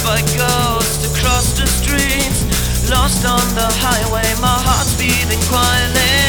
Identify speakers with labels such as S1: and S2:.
S1: by ghosts across the streets, lost on the highway, my heart's beating quietly.